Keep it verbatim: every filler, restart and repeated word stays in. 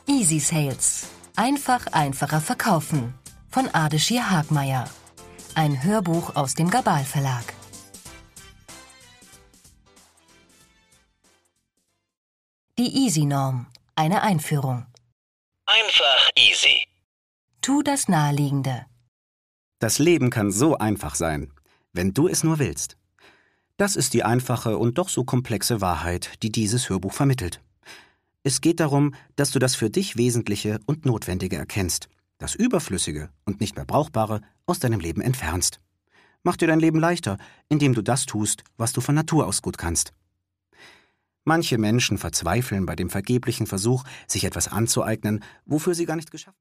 Easy Sales. Einfach einfacher verkaufen. Von Ardeshir Hagmeier. Ein Hörbuch aus dem Gabal Verlag. Die Easy-Norm. Eine Einführung. Einfach easy. Tu das Naheliegende. Das Leben kann so einfach sein, wenn du es nur willst. Das ist die einfache und doch so komplexe Wahrheit, die dieses Hörbuch vermittelt. Es geht darum, dass du das für dich Wesentliche und Notwendige erkennst, das Überflüssige und nicht mehr Brauchbare aus deinem Leben entfernst. Mach dir dein Leben leichter, indem du das tust, was du von Natur aus gut kannst. Manche Menschen verzweifeln bei dem vergeblichen Versuch, sich etwas anzueignen, wofür sie gar nicht geschaffen sind.